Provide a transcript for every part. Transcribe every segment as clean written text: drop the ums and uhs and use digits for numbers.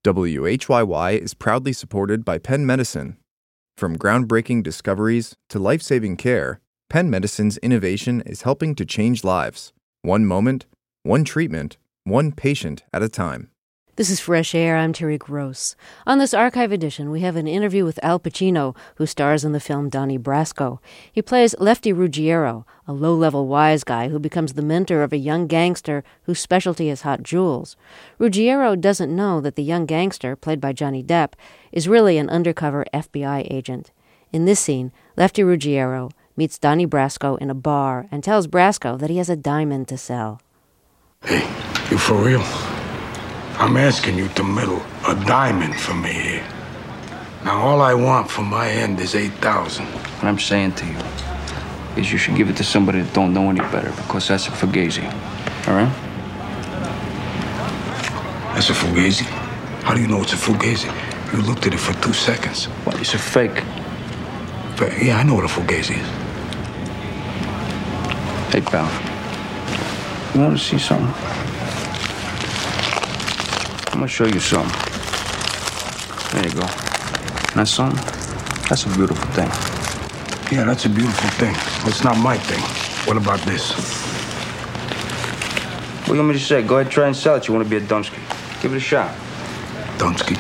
WHYY is proudly supported by Penn Medicine. From groundbreaking discoveries to life-saving care, Penn Medicine's innovation is helping to change lives. One moment, one treatment, one patient at a time. This is Fresh Air. I'm Terry Gross. On this archive edition, we have an interview with Al Pacino, who stars in the film Donnie Brasco. He plays Lefty Ruggiero, a low-level wise guy who becomes the mentor of a young gangster whose specialty is hot jewels. Ruggiero doesn't know that the young gangster, played by Johnny Depp, is really an undercover FBI agent. In this scene, Lefty Ruggiero meets Donnie Brasco in a bar and tells Brasco that he has a diamond to sell. Hey, you for real? I'm asking you to meddle a diamond for me here. Now, all I want from my end is $8,000. What I'm saying to you is you should give it to somebody that don't know any better, because that's a fugazi. All right? That's a fugazi? How do you know it's a fugazi? You looked at it for 2 seconds. Well, it's a fake. Yeah, I know what a fugazi is. Hey, pal. You want to see something? I'm gonna show you something. There you go. That's something? That's a beautiful thing. Yeah, that's a beautiful thing. Well, it's not my thing. What about this? What do you want me to say? Go ahead, try and sell it. You want to be a Dunsky? Give it a shot. Dunsky?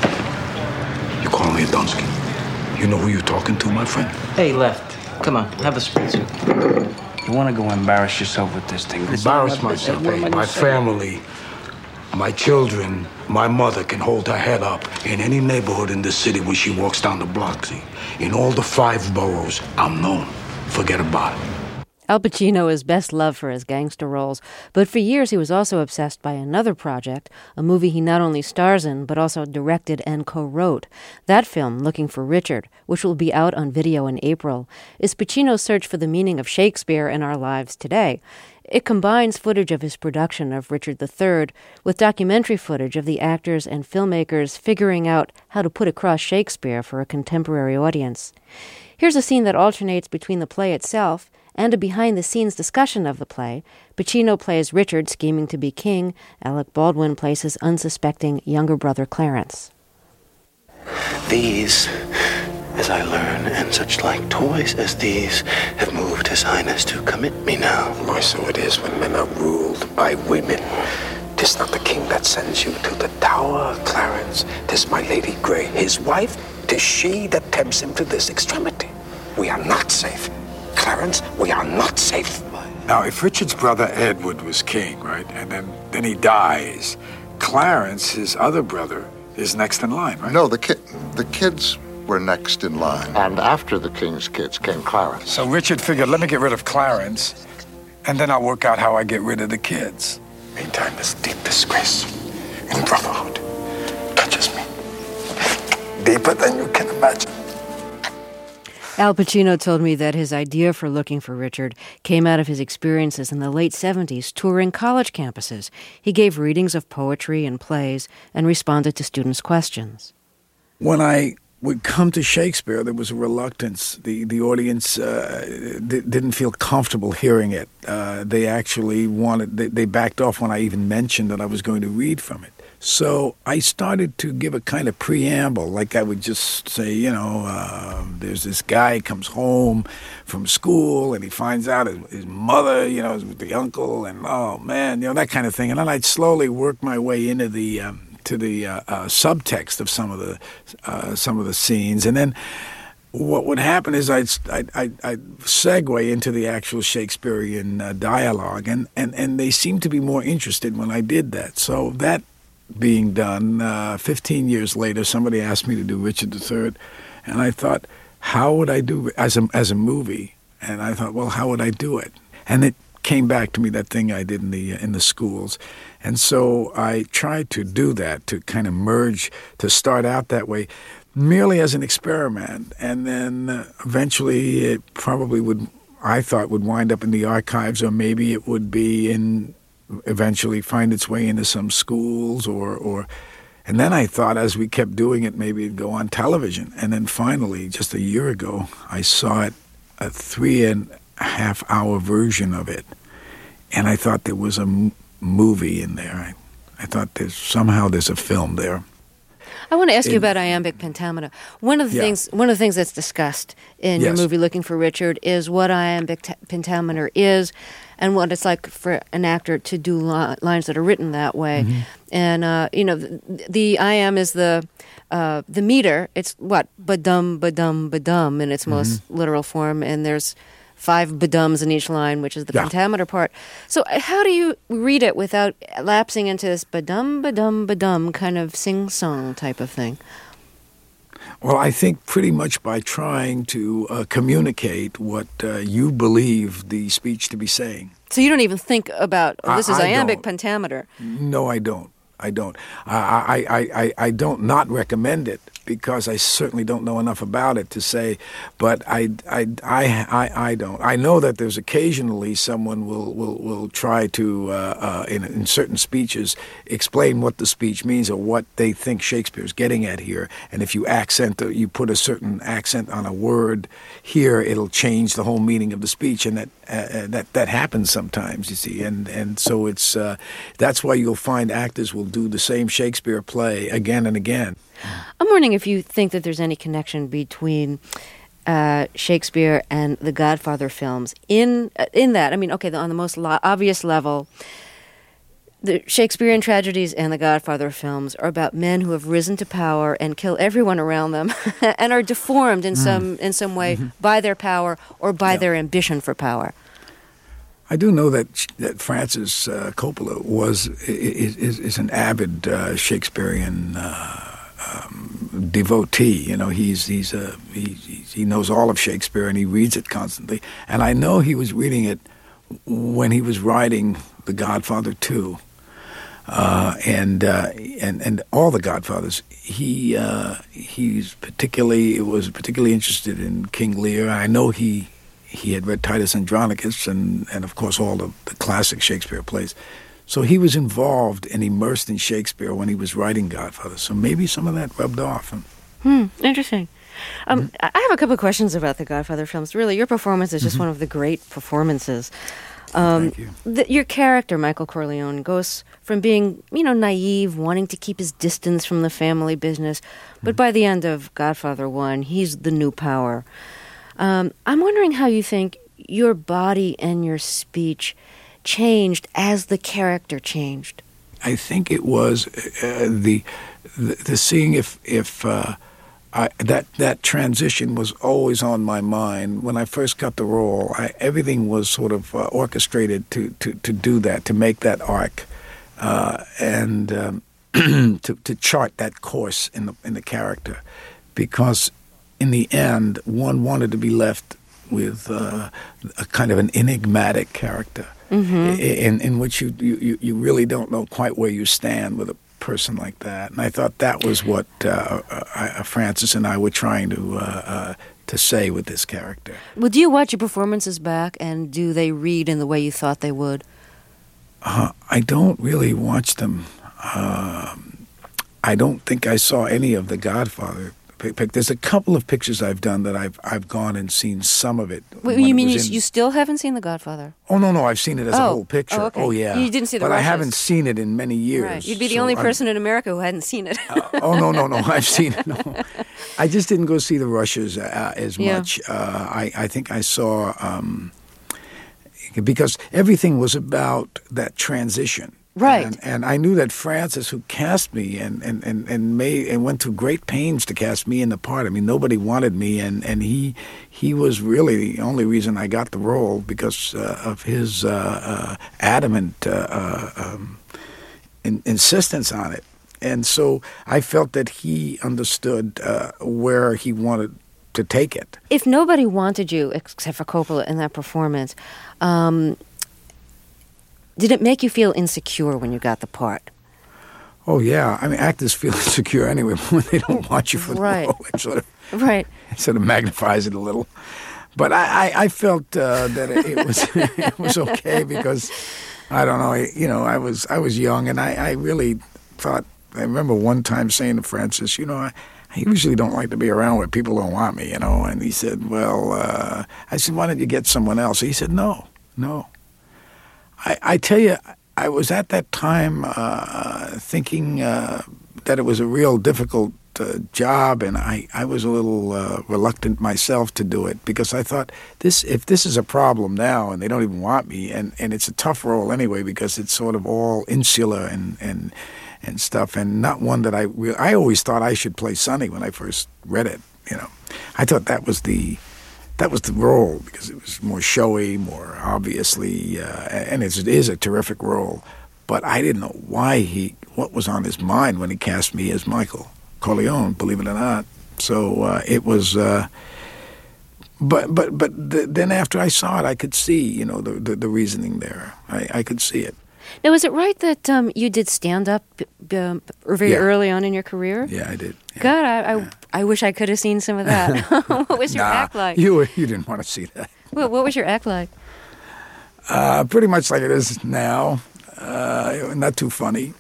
You call me a Dunsky? You know who you're talking to, my friend? Hey, Left. Come on, have a spritzer. You want to go embarrass yourself with this thing? Embarrass myself? Hey, my family, my children, my mother can hold her head up in any neighborhood in the city when she walks down the block. See, in all the 5 boroughs, I'm known. Forget about it. Al Pacino is best loved for his gangster roles, but for years he was also obsessed by another project, a movie he not only stars in, but also directed and co-wrote. That film, Looking for Richard, which will be out on video in April, is Pacino's search for the meaning of Shakespeare in our lives today. It combines footage of his production of Richard III with documentary footage of the actors and filmmakers figuring out how to put across Shakespeare for a contemporary audience. Here's a scene that alternates between the play itself and a behind-the-scenes discussion of the play. Pacino plays Richard scheming to be king. Alec Baldwin plays his unsuspecting younger brother Clarence. These, as I learn, and such like toys as these have moved His Highness to commit me now. Why, so it is when men are ruled by women. 'Tis not the king that sends you to the tower, Clarence. 'Tis my Lady Grey, his wife. 'Tis she that tempts him to this extremity. We are not safe. Clarence, we are not safe. Now, if Richard's brother Edward was king, right, and then he dies, Clarence, his other brother, is next in line, right? No, the kids were next in line. And after the king's kids came Clarence. So Richard figured, let me get rid of Clarence, and then I'll work out how I get rid of the kids. Meantime, this deep disgrace in brotherhood touches me deeper than you can imagine. Al Pacino told me that his idea for Looking for Richard came out of his experiences in the late 70s touring college campuses. He gave readings of poetry and plays and responded to students' questions. When I would come to Shakespeare, there was a reluctance. The audience didn't feel comfortable hearing it. They actually they backed off when I even mentioned that I was going to read from it. So I started to give a kind of preamble, like I would just say, there's this guy comes home from school and he finds out his mother, is with the uncle, and oh man, that kind of thing. And then I'd slowly work my way into the subtext of some of the scenes, and then what would happen is I'd segue into the actual Shakespearean dialogue, and they seemed to be more interested when I did that. So that being done, 15 years later, somebody asked me to do Richard III, and I thought, how would I do as a movie? And I thought, well, how would I do it? And it came back to me, that thing I did in the schools. And so I tried to do that, to kind of merge, to start out that way, merely as an experiment. And then eventually it probably would wind up in the archives, or maybe it would be eventually find its way into some schools and then I thought, as we kept doing it, maybe it'd go on television. And then finally, just a year ago, I saw it, a 3.5-hour version of it. And I thought there was a movie in there. I thought there's a film there. I want to ask you about iambic pentameter. One of the things that's discussed in your movie Looking for Richard is what iambic pentameter is, and what it's like for an actor to do lines that are written that way. Mm-hmm. And the iamb is the meter. It's what ba-dum ba-dum ba-dum in its most literal form, and there's 5 ba-dums in each line, which is the pentameter part. So how do you read it without lapsing into this ba-dum ba-dum ba-dum kind of sing-song type of thing? Well, I think pretty much by trying to communicate what you believe the speech to be saying. So you don't even think about, this is iambic pentameter. No, I don't. I don't not recommend it because I certainly don't know enough about it to say, but I don't. I know that there's occasionally someone will try to in certain speeches explain what the speech means or what they think Shakespeare's getting at here, and if you you put a certain accent on a word here, it'll change the whole meaning of the speech, and that happens sometimes, you see, and so it's that's why you'll find actors will do the same Shakespeare play again and again. I'm wondering if you think that there's any connection between Shakespeare and the Godfather films in that. I mean, okay, on the most obvious level, the Shakespearean tragedies and the Godfather films are about men who have risen to power and kill everyone around them and are deformed in some way by their power or by their ambition for power. I do know that Francis Coppola is an avid Shakespearean devotee. You know, he knows all of Shakespeare and he reads it constantly. And I know he was reading it when he was writing The Godfather 2, and all the Godfathers. He was particularly interested in King Lear. I know he had read Titus Andronicus and of course all the classic Shakespeare plays. So he was involved and immersed in Shakespeare when he was writing Godfather. So maybe some of that rubbed off. Interesting. I have a couple of questions about the Godfather films. Really, your performance is just one of the great performances. Thank you. Your character, Michael Corleone, goes from being, naive, wanting to keep his distance from the family business, but by the end of Godfather 1, he's the new power. I'm wondering how you think your body and your speech changed as the character changed. I think it was the seeing if that transition was always on my mind. When I first got the role, everything was sort of orchestrated to do that, to make that arc, and to chart that course in the character, because in the end, one wanted to be left with a kind of an enigmatic character, in which you really don't know quite where you stand with a person like that. And I thought that was what Francis and I were trying to say with this character. Well, do you watch your performances back, and do they read in the way you thought they would? I don't really watch them. I don't think I saw any of The Godfather. There's a couple of pictures I've done that I've gone and seen some of it. Wait, you mean you still haven't seen The Godfather? Oh, no, I've seen it as a whole picture. Oh, okay. Oh, yeah. You didn't see the But rushes. I haven't seen it in many years. Right. You'd be the only person in America who hadn't seen it. No, I've seen it. No. I just didn't go see the rushes as much. I think I saw, because everything was about that transition. Right. And I knew that Francis, who cast me and went through great pains to cast me in the part. I mean, nobody wanted me, and he was really the only reason I got the role, because of his adamant insistence on it. And so I felt that he understood where he wanted to take it. If nobody wanted you, except for Coppola, in that performance, did it make you feel insecure when you got the part? Oh, yeah. I mean, actors feel insecure anyway when they don't want you for the role. It sort of magnifies it a little. But I felt that it was okay, because I don't know. I was young, and I really thought. I remember one time saying to Francis, I usually don't like to be around where people don't want me, And he said, well, I said, why don't you get someone else? He said, no. I tell you, I was at that time thinking that it was a real difficult job, and I was a little reluctant myself to do it because I thought, if this is a problem now and they don't even want me, and it's a tough role anyway because it's sort of all insular and stuff, and not one that I always thought I should play Sonny when I first read it. I thought that was the role because it was more showy, more obviously, and it is a terrific role. But I didn't know what was on his mind when he cast me as Michael Corleone, believe it or not. So it was. Then after I saw it, I could see, the reasoning there. I could see it. Now, is it right that you did stand-up very early on in your career? Yeah, I did. Yeah. God, I wish I could have seen some of that. What was your act like? You didn't want to see that. What was your act like? Pretty much like it is now. Not too funny.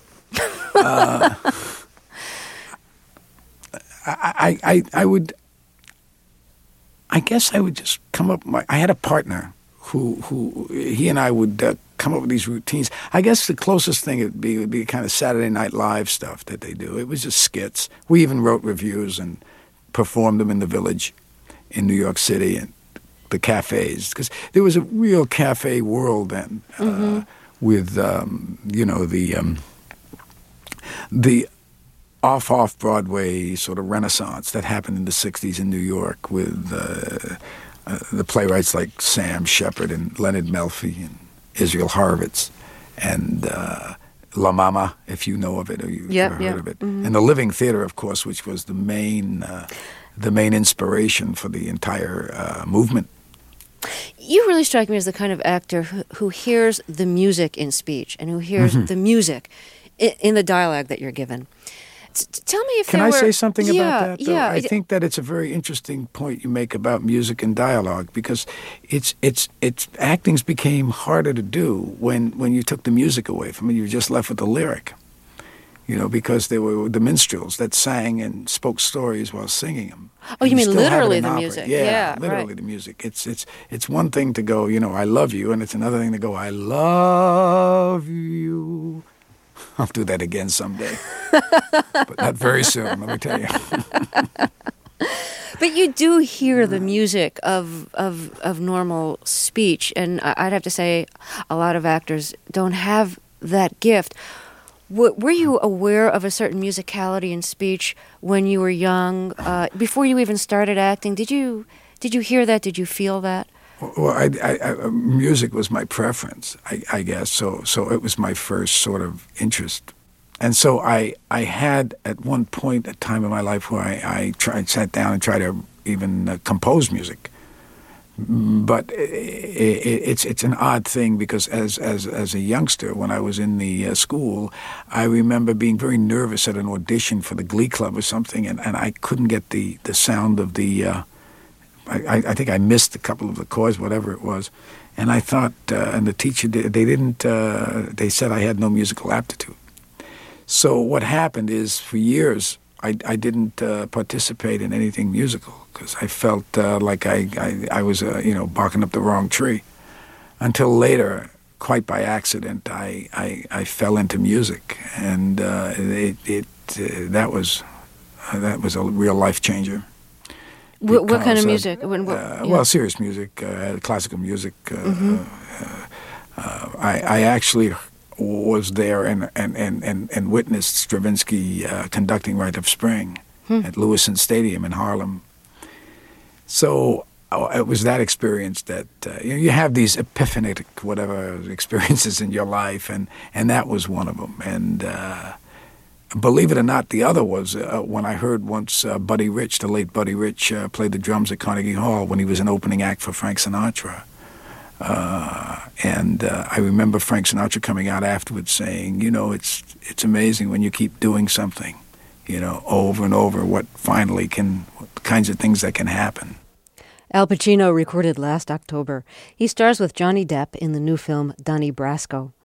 I guess I would just come up. I had a partner who he and I would come up with these routines. I guess the closest thing would be kind of Saturday Night Live stuff that they do. It was just skits. We even wrote reviews and performed them in the Village in New York City and the cafes, because there was a real cafe world then. With the off Broadway sort of renaissance that happened in the '60s in New York with the playwrights like Sam Shepard and Leonard Melfi and Israel Horovitz and La Mama, if you know of it or you've heard of it, and the Living Theater, of course, which was the main inspiration for the entire movement. You really strike me as the kind of actor who hears the music in speech and who hears the music in the dialogue that you're given. Tell me if Can I say something about that, though? Yeah. I think that it's a very interesting point you make about music and dialogue because it's actings became harder to do when you took the music away from it. You were just left with the lyric. Because they were the minstrels that sang and spoke stories while singing them. Oh, you mean literally the music? Yeah, literally right. The music. It's one thing to go, I love you, and it's another thing to go, I love you. I'll do that again someday, but not very soon. Let me tell you. But you do hear the music of normal speech, and I'd have to say a lot of actors don't have that gift. Were you aware of a certain musicality in speech when you were young, before you even started acting? Did you hear that? Did you feel that? Well, music was my preference, I guess. So it was my first sort of interest, and so I had at one point a time in my life where I sat down and tried to even compose music. But it's an odd thing because as a youngster, when I was in the school, I remember being very nervous at an audition for the Glee Club or something, and I couldn't get the sound of the. I think I missed a couple of the chords, whatever it was, and I thought, and the teacher they said I had no musical aptitude. So what happened is, for years, I didn't participate in anything musical because I felt like I was barking up the wrong tree. Until later, quite by accident, I fell into music, and that was a real life changer. What kind of music? Well, serious music, classical music. I actually was there and witnessed Stravinsky conducting Rite of Spring at Lewiston Stadium in Harlem. So it was that experience that you have these epiphanic whatever experiences in your life, and that was one of them. And believe it or not, the other was when I heard once Buddy Rich, the late Buddy Rich, played the drums at Carnegie Hall when he was an opening act for Frank Sinatra. And I remember Frank Sinatra coming out afterwards saying, it's amazing when you keep doing something, over and over, what kinds of things that can happen. Al Pacino recorded last October. He stars with Johnny Depp in the new film Donnie Brasco.